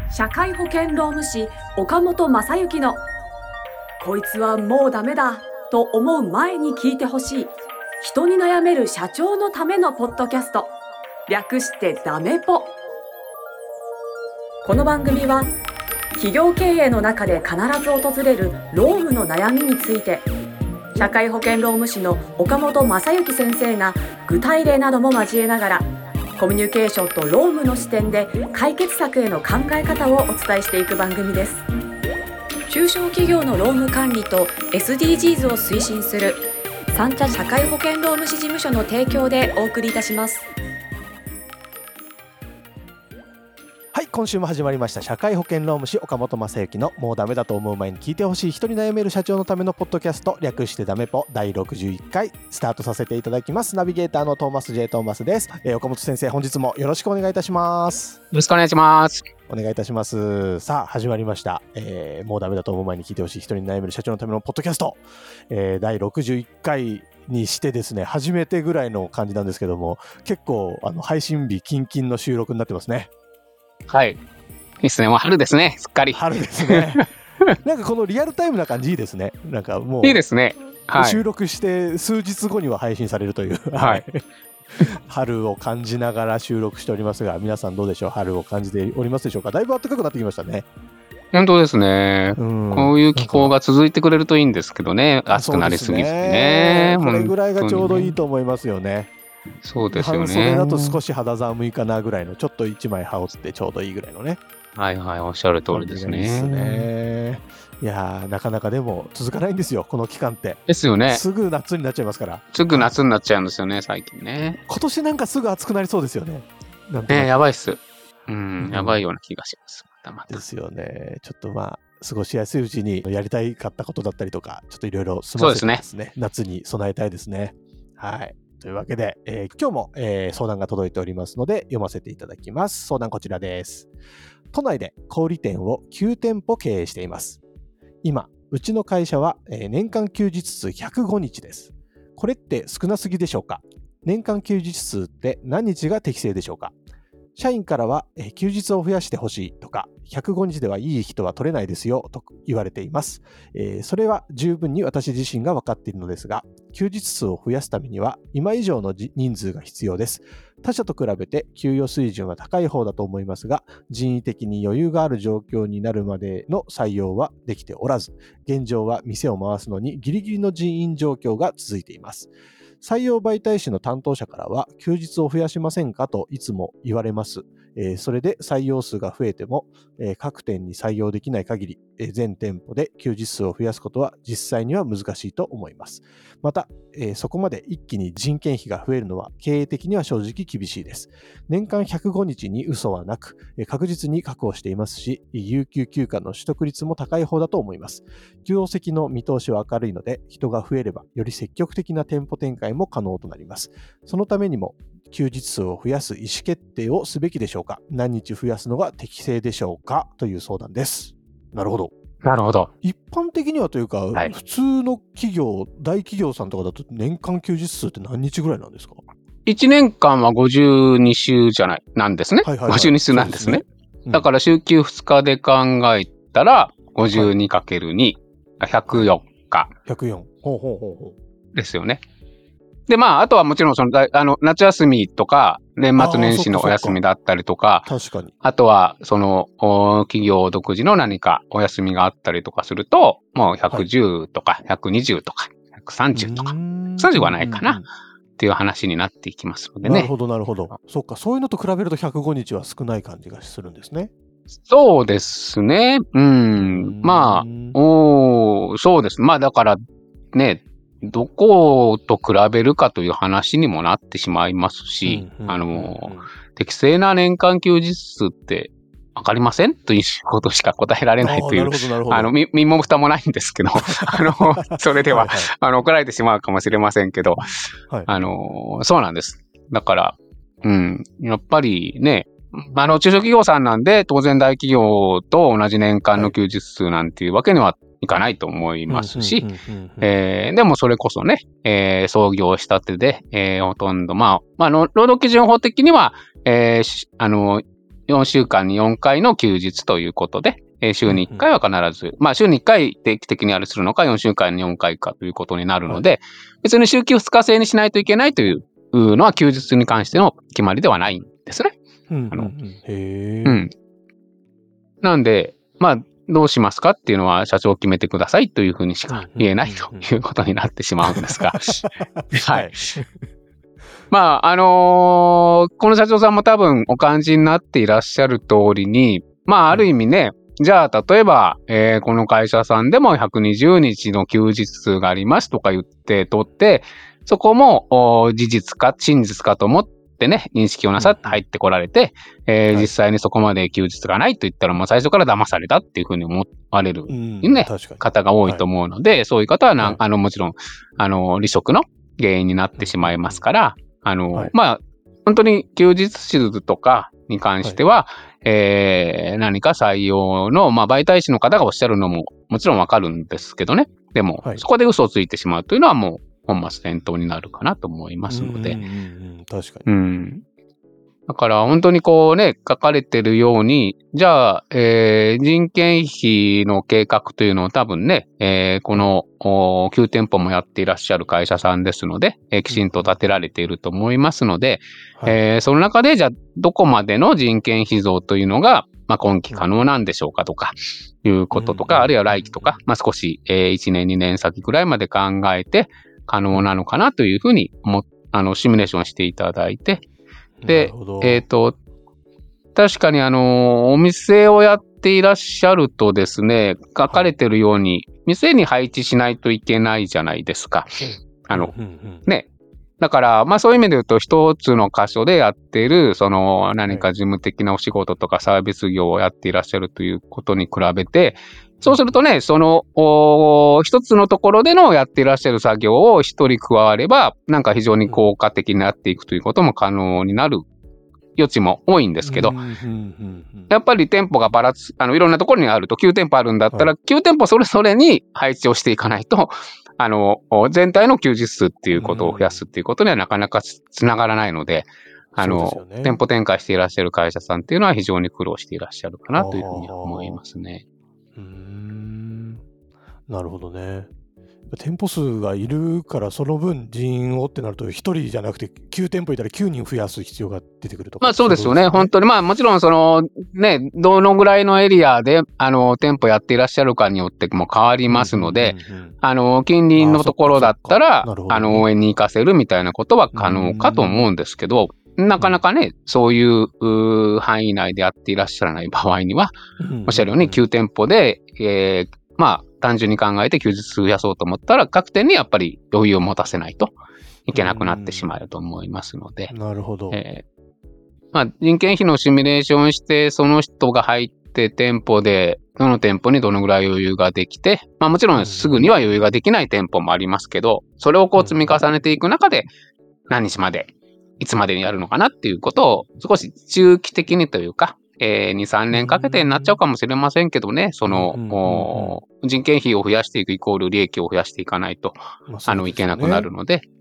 社会保険労務士岡本正幸のこいつはもうダメだと思う前に聞いてほしい人に悩める社長のためのポッドキャスト、略してダメポ。この番組は企業経営の中で必ず訪れる労務の悩みについて、社会保険労務士の岡本正幸先生が具体例なども交えながらコミュニケーションと労務の視点で解決策への考え方をお伝えしていく番組です。中小企業の労務管理と SDGs を推進する三茶社会保険労務士事務所の提供でお送りいたします。 はい、今週も始まりました社会保険労務士岡本正幸のもうダメだと思う前に聞いてほしい人に悩める社長のためのポッドキャスト、略してダメポ第61回スタートさせていただきます。ナビゲーターのトーマス J トーマスです。岡本先生、本日もよろしくお願いいたします。 よろしくお願いします。 お願いいたします。さあ始まりました、もうダメだと思う前に聞いてほしい人に悩める社長のためのポッドキャスト、第61回にしてですね、初めてぐらいの感じなんですけども、結構配信日キンキンの収録になってますね。 はい、いいですね。もう春ですね。すっかり春ですねなんかこのリアルタイムな感じいいですね。なんかもういいですね、はい、 収録して数日後には配信されるという、 はい、 春を感じながら収録しておりますが、皆さんどうでしょう。春を感じておりますでしょうか。だいぶ暖かくなってきましたね。 本当ですね、こういう気候が続いてくれるといいんですけどね。暑くなりすぎずね。 これぐらいがちょうどいいと思いますよね。 そうですよね。 半袖だと少し肌寒いかなぐらいの、ちょっと一枚羽織ってちょうどいいぐらいのね。 はいはい、おっしゃる通りですね。 いやー、なかなかでも続かないんですよ、この期間って。 ですよね。 すぐ夏になっちゃいますから。 すぐ夏になっちゃうんですよね、最近ね。 今年なんかすぐ暑くなりそうですよね。 やばいっす。やばいような気がします。またですよね。ちょっとまあ過ごしやすいうちにやりたいかったことだったりとか、ちょっといろいろ済ませてですね、夏に備えたいですね。はい。というわけで、今日も、相談が届いておりますので読ませていただきます。相談こちらです。都内で小売店を9店舗経営しています。今、うちの会社は、年間休日数105日です。これって少なすぎでしょうか？年間休日数って何日が適正でしょうか？社員からは、休日を増やしてほしいとか、105日ではいい人は取れないですよと言われています。それは十分に私自身が分かっているのですが、休日数を増やすためには今以上の人数が必要です。他社と比べて給与水準は高い方だと思いますが、人為的に余裕がある状況になるまでの採用はできておらず、現状は店を回すのにギリギリの人員状況が続いています。採用媒体士の担当者からは休日を増やしませんかといつも言われます。それで採用数が増えても、各店に採用できない限り、全店舗で休日数を増やすことは実際には難しいと思います。また、そこまで一気に人件費が増えるのは経営的には正直厳しいです。年間105日に嘘はなく、確実に確保していますし、有給休暇の取得率も高い方だと思います。業績の見通しは明るいので、人が増えればより積極的な店舗展開も可能となります。そのためにも休日数を増やす意思決定をすべきでしょうか？何日増やすのが適正でしょうか？という相談です。なるほど。 なるほど。 一般的にはというか、はい、普通の企業、大企業さんとかだと年間休日数って何日ぐらいなんですか ？1年間は52週じゃない、なんですね。52週なんですね。だから週休2日で考えたら、52×2、104日。 104。ほうほうほうほう。ですよね。で、まあ、あとはもちろん夏休みとか、年末年始のお休みだったりとか、 確かに。 あとは、企業独自の何かお休みがあったりとかすると、もう110とか、120とか、130とか、30はないかな、っていう話になっていきますのでね。 なるほど、なるほど。そっか、そういうのと比べると105日は少ない感じがするんですね。 そうですね。まあ、そうです。まあ、だから、ね、どこと比べるかという話にもなってしまいますし、適正な年間休日数ってわかりませんということしか答えられないという、身も蓋もないんですけど、それでは、怒られてしまうかもしれませんけど、そうなんです。だから、やっぱりね、中小企業さんなんで、当然大企業と同じ年間の休日数なんていうわけにはいかないと思いますし、でもそれこそね、創業したてで、ほとんど、労働基準法的には、 4週間に4回の休日ということで、週に1回は必ず、まあ週に1回定期的にあれするのか、4週間に4回かということになるので、別に週休2日制にしないといけないというのは休日に関しての決まりではないんですね。なんで、まあ、どうしますかっていうのは社長決めてくださいというふうにしか言えないということになってしまうんですが。はい。まあ、この社長さんも多分お感じになっていらっしゃる通りに、まあ、ある意味ね、じゃあ、例えば、この会社さんでも120日の休日数がありますとか言って取って、そこも事実か真実かと思ってね、認識をなさって入ってこられて、実際にそこまで休日がないと言ったら、もう最初から騙されたっていうふうに思われる、ね、方が多いと思うので、そういう方はもちろん、離職の原因になってしまいますから、まあ、本当に休日数とかに関しては、何か採用の、まあ、媒体師の方がおっしゃるのももちろんわかるんですけどね。でも、そこで嘘をついてしまうというのはもう本末転倒になるかなと思いますので。 確かに。 だから本当にこうね、書かれてるように、じゃあ、人件費の計画というのを多分ね、この9店舗もやっていらっしゃる会社さんですので、きちんと立てられていると思いますので、その中でじゃあどこまでの人件費増というのが、まあ、今期可能なんでしょうかとか、いうこととか、あるいは来期とか、まあ、少し、1年2年先ぐらいまで考えて可能なのかなというふうにシミュレーションしていただいて、で、確かにお店をやっていらっしゃるとですね、書かれてるように、店に配置しないといけないじゃないですか。ね。だから、まあそういう意味で言うと、一つの箇所でやっている、何か事務的なお仕事とかサービス業をやっていらっしゃるということに比べて、そうするとね、一つのところでのやっていらっしゃる作業を一人加われば、なんか非常に効果的になっていくということも可能になる余地も多いんですけど、やっぱり店舗がばらつ、いろんなところにあると9店舗あるんだったら、9店舗それぞれに配置をしていかないと、全体の休日数っていうことを増やすっていうことにはなかなかつながらないので、店舗展開していらっしゃる会社さんっていうのは非常に苦労していらっしゃるかなというふうに思いますね。 なるほどね。店舗数がいるからその分人員をってなると1人じゃなくて9店舗いたら9人増やす必要が出てくるとか。 まあそうですよね。本当にまあもちろんね、どのぐらいのエリアで店舗やっていらっしゃるかによっても変わりますので、近隣のところだったら応援に行かせるみたいなことは可能かと思うんですけど、なかなかね、そういう範囲内でやっていらっしゃらない場合には、おっしゃるように9店舗で、まあ単純に考えて休日増やそうと思ったら、各店にやっぱり余裕を持たせないといけなくなってしまうと思いますので。 なるほど。 まあ人件費のシミュレーションして、その人が入って店舗で、どの店舗にどのぐらい余裕ができて、まあもちろんすぐには余裕ができない店舗もありますけど、それをこう積み重ねていく中で、何日まで、いつまでにやるのかなっていうことを少し中期的にというか、2、3年かけてになっちゃうかもしれませんけどね、人件費を増やしていくイコール利益を増やしていかないと、いけなくなるので、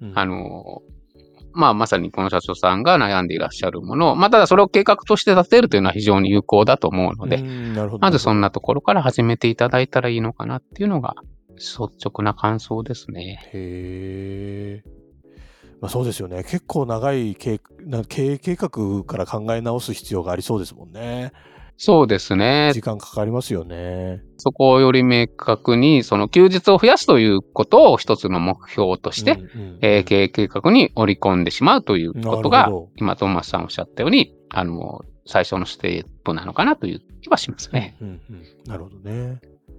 まあ、まさにこの社長さんが悩んでいらっしゃるものを、まあ、ただそれを計画として立てるというのは非常に有効だと思うので、まずそんなところから始めていただいたらいいのかなっていうのが、率直な感想ですね。 へー。まあ、そうですよね。結構長い経営計画から考え直す必要がありそうですもんね。 そうですね。 時間かかりますよね。 そこをより明確に、休日を増やすということを一つの目標として、経営計画に織り込んでしまうということが、今、トーマスさんおっしゃったように、最初のステップなのかなという気はしますね。 なるほどね。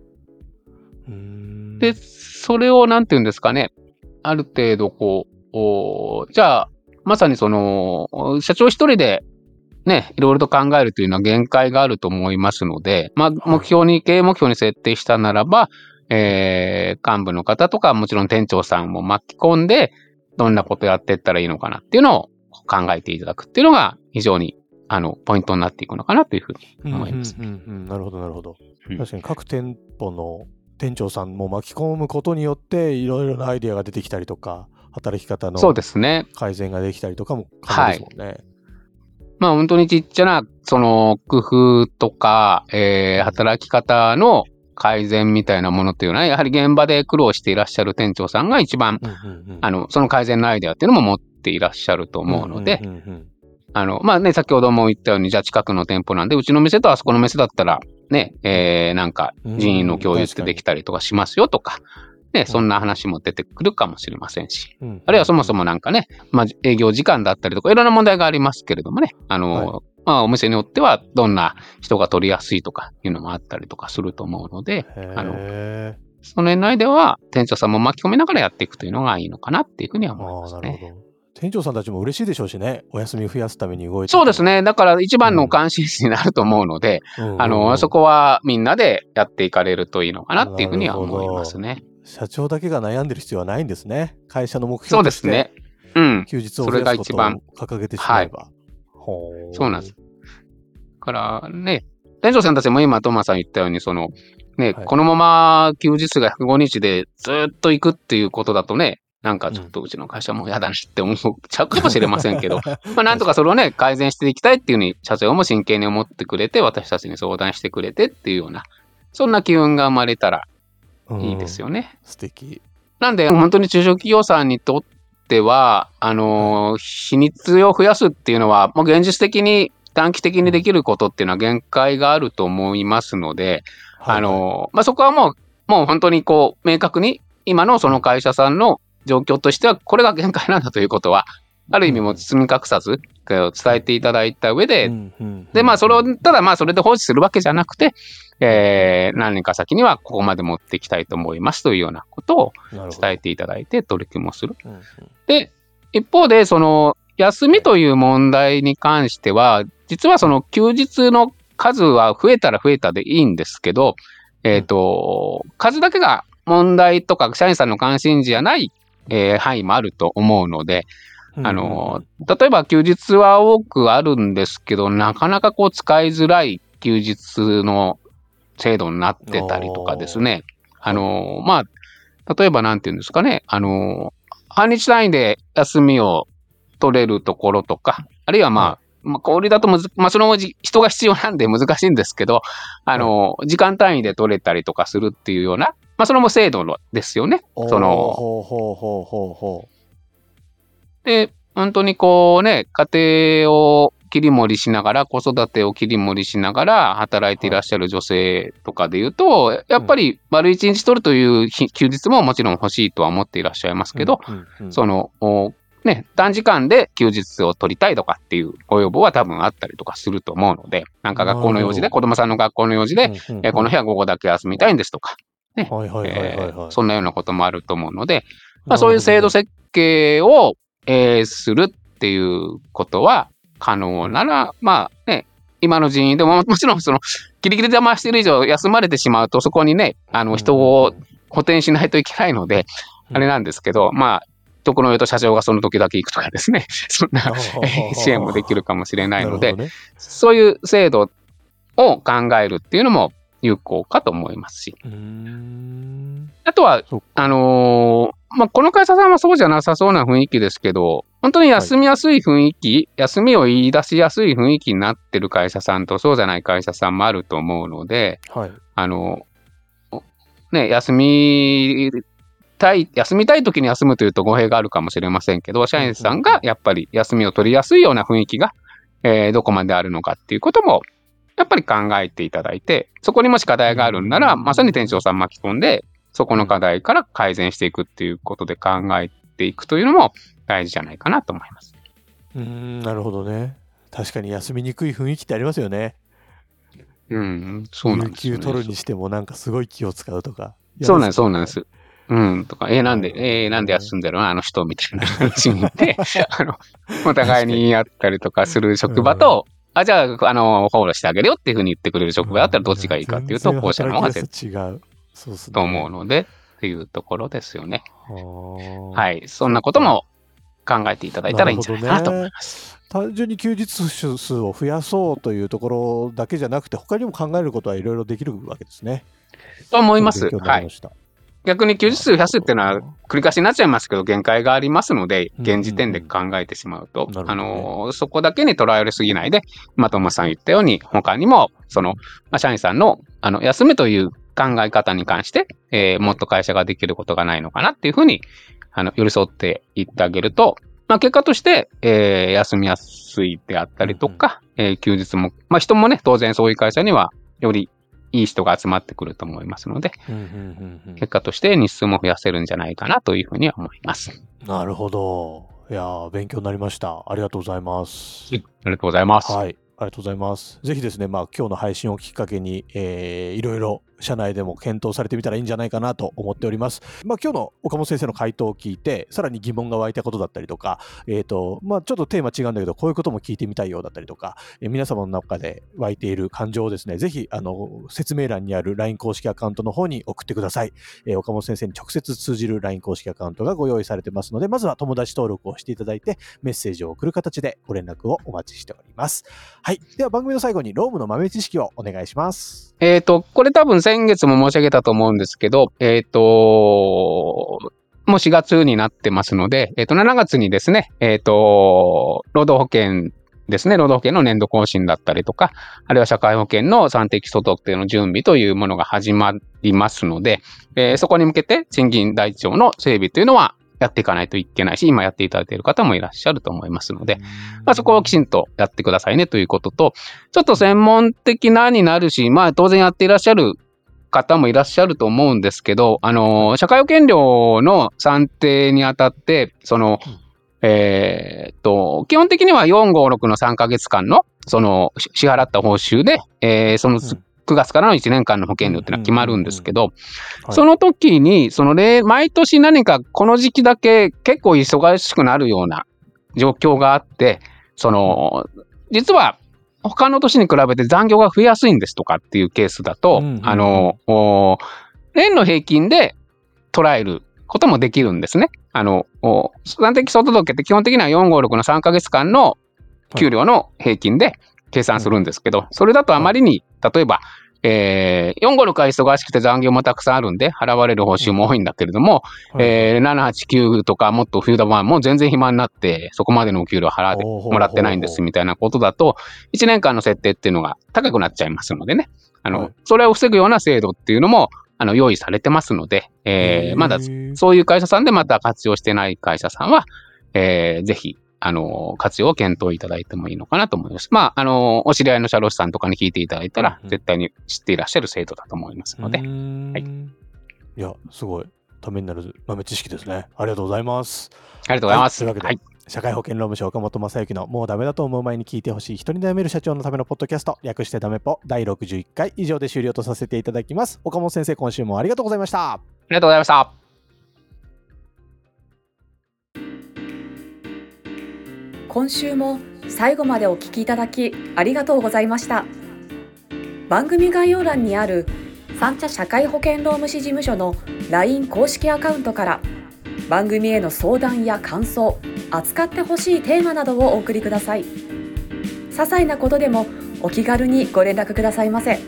で、それをなんていうんですかね、ある程度じゃあ、まさに社長一人でね、いろいろと考えるというのは限界があると思いますので、まあ、経営目標に設定したならば、幹部の方とか、もちろん店長さんも巻き込んで、どんなことやっていったらいいのかなっていうのを考えていただくっていうのが、非常に、ポイントになっていくのかなというふうに思います。 なるほど、なるほど。確かに各店舗の店長さんも巻き込むことによって、いろいろなアイデアが出てきたりとか、働き方の改善ができたりとかも可能ですもんね。 まあ本当にちっちゃな、その工夫とか、働き方の改善みたいなものっていうのは、やはり現場で苦労していらっしゃる店長さんが一番、その改善のアイデアっていうのも持っていらっしゃると思うので、まあね、先ほども言ったように、じゃあ近くの店舗なんで、うちの店とあそこの店だったら、ね、なんか人員の共有ってできたりとかしますよとか、ね、そんな話も出てくるかもしれませんし、あるいはそもそもなんかね、まあ営業時間だったりとか、いろんな問題がありますけれどもね、まあお店によってはどんな人が取りやすいとかいうのもあったりとかすると思うので、その辺内では店長さんも巻き込みながらやっていくというのがいいのかなっていうふうには思いますね。 なるほど。店長さんたちも嬉しいでしょうしね、お休み増やすために動いて。 そうですね。だから一番の関心事になると思うので、そこはみんなでやっていかれるといいのかなっていうふうには思いますね。 社長だけが悩んでる必要はないんですね。会社の目標として。そうですね。休日を増やすことを掲げてしまえば。はい、 そうなんです。だからね、店長さんたちも今トマさん言ったように、ね、このまま休日が105日でずっと行くっていうことだとね、なんかちょっとうちの会社も嫌だなって思っちゃうかもしれませんけど、まあなんとかそれをね、改善していきたいっていうふうに社長も真剣に思ってくれて、私たちに相談してくれてっていうような、そんな機運が生まれたらいいですよね。 素敵。 なんで本当に中小企業さんにとっては、日にちを増やすっていうのは、もう現実的に短期的にできることっていうのは限界があると思いますので、まあそこはもう本当にこう明確に今のその会社さんの状況としてはこれが限界なんだということは、ある意味も包み隠さず伝えていただいた上で、でまあそれをただまあそれで放置するわけじゃなくて、何年か先にはここまで持っていきたいと思いますというようなことを伝えていただいて取り組みをする。で一方でその休みという問題に関しては、実はその休日の数は増えたら増えたでいいんですけど、数だけが問題とか社員さんの関心事じゃない範囲もあると思うので、例えば休日は多くあるんですけど、なかなかこう使いづらい休日の制度になってたりとかですね。まあ、例えばなんていうんですかね、半日単位で休みを取れるところとか、あるいはまあ、小売りだとまあ、その文字、人が必要なんで難しいんですけど、時間単位で取れたりとかするっていうような、まあ、それも制度ですよね。で、本当にこうね、家庭を切り盛りしながら、子育てを切り盛りしながら働いていらっしゃる女性とかで言うと、やっぱり丸一日取るという休日ももちろん欲しいとは思っていらっしゃいますけど、ね、短時間で休日を取りたいとかっていうご要望は多分あったりとかすると思うので、なんか学校の用事で、子供さんの学校の用事で、この日は午後だけ休みたいんですとか、ね、そんなようなこともあると思うので、まあ、そういう制度設計を、するっていうことは可能なら、まあね、今の人員でももちろんそのギリギリで回している以上休まれてしまうとそこにね、人を補填しないといけないので、あれなんですけど、まあ、ところによると社長がその時だけ行くとかですね、そんな支援もできるかもしれないので、そういう制度を考えるっていうのも有効かと思いますし。あとは、まあ、この会社さんはそうじゃなさそうな雰囲気ですけど、本当に休みやすい雰囲気、休みを言い出しやすい雰囲気になってる会社さんとそうじゃない会社さんもあると思うので、ね、休みたい時に休むというと語弊があるかもしれませんけど、社員さんがやっぱり休みを取りやすいような雰囲気が、どこまであるのかっていうことも、やっぱり考えていただいて、そこにもし課題があるんなら、まさに店長さん巻き込んで、そこの課題から改善していくっていうことで考えていくというのも大事じゃないかなと思います。 なるほどね。確かに休みにくい雰囲気ってありますよね。 そうなんですよね。 有給取るにしてもなんかすごい気を使うとか。 そうなんです、そうなんです。とか、なんで休んでるのあの人みたいな話にで、お互いに言い合ったりとかする職場と、じゃあ、フォローしてあげるよっていうふうに言ってくれる職場だったらどっちがいいかっていうと、後者の方が絶対違う。と思うので、っていうところですよね。はい。そんなことも考えていただいたらいいんじゃないかなと思います。 単純に休日数を増やそうというところだけじゃなくて、他にも考えることはいろいろできるわけですね。 と思います。はい。 逆に休日数増やすっていうのは繰り返しになっちゃいますけど、限界がありますので、現時点で考えてしまうと、そこだけに捉えすぎないで、トモさん言ったように、他にも、社員さんの、休むという考え方に関して、もっと会社ができることがないのかなっていうふうに、寄り添っていってあげると、結果として、休みやすいであったりとか、休日も、人もね、当然そういう会社には、よりいい人が集まってくると思いますので、結果として日数も増やせるんじゃないかなというふうには思います。 なるほど。いやー、勉強になりました。ありがとうございます。 ありがとうございます。 はい。ありがとうございます。ぜひですね、今日の配信をきっかけに、いろいろ社内でも検討されてみたらいいんじゃないかなと思っております。今日の岡本先生の回答を聞いて、さらに疑問が湧いたことだったりとか、ちょっとテーマ違うんだけど、こういうことも聞いてみたいようだったりとか、皆様の中で湧いている感情をですね、ぜひ、説明欄にある LINE 公式アカウントの方に送ってください。岡本先生に直接通じる LINE 公式アカウントがご用意されてますので、まずは友達登録をしていただいて、メッセージを送る形でご連絡をお待ちしております。はい。では番組の最後にロームの豆知識をお願いします。 これ多分先月も申し上げたと思うんですけど、もう4月になってますので、7月にですね、労働保険ですね、労働保険の年度更新だったりとか、あるいは社会保険の算定基礎特定の準備というものが始まりますので、そこに向けて賃金台帳の整備というのはやっていかないといけないし、今やっていただいている方もいらっしゃると思いますので、そこをきちんとやってくださいねということと、ちょっと専門的なになるし、当然やっていらっしゃる方もいらっしゃると思うんですけど、社会保険料の算定にあたって、基本的には4、5、6の3ヶ月間の、支払った報酬で、9月からの1年間の保険料っていうのは決まるんですけど、その時に、毎年何かこの時期だけ結構忙しくなるような状況があって、実は他の年に比べて残業が増えやすいんですとかっていうケースだと、年の平均で捉えることもできるんですね。算定基礎届って基本的には4、5、6の3ヶ月間の給料の平均で計算するんですけど、それだとあまりに、例えば、4、5、6は忙しくて残業もたくさんあるんで、払われる報酬も多いんだけれども、7、8、9とかもっと冬だもう全然暇になって、そこまでのお給料払ってもらってないんですみたいなことだと、1年間の設定っていうのが高くなっちゃいますのでね。それを防ぐような制度っていうのも、用意されてますので、まだそういう会社さんでまた活用してない会社さんは、ぜひ、活用を検討いただいてもいいのかなと思います。お知り合いの社労士さんとかに聞いていただいたら、絶対に知っていらっしゃる制度だと思いますので。はい。 いや、すごい、ためになる豆知識ですね。ありがとうございます。 ありがとうございます。 というわけで、社会保険労務士岡本正幸のもうダメだと思う前に聞いてほしい人に悩める社長のためのポッドキャスト、略してダメポ第61回以上で終了とさせていただきます。岡本先生、今週もありがとうございました。 ありがとうございました。 今週も最後までお聞きいただきありがとうございました。番組概要欄にある三茶社会保険労務士事務所の LINE 公式アカウントから番組への相談や感想、扱ってほしいテーマなどをお送りください。些細なことでもお気軽にご連絡くださいませ。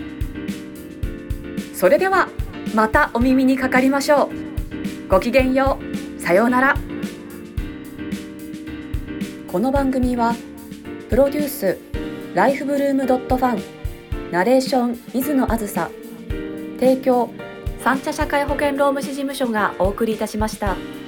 それではまたお耳にかかりましょう。ごきげんよう。さようなら。この番組はプロデュースライフブルームドットファン、ナレーション水野あずさ、提供三茶社会保険労務士事務所がお送りいたしました。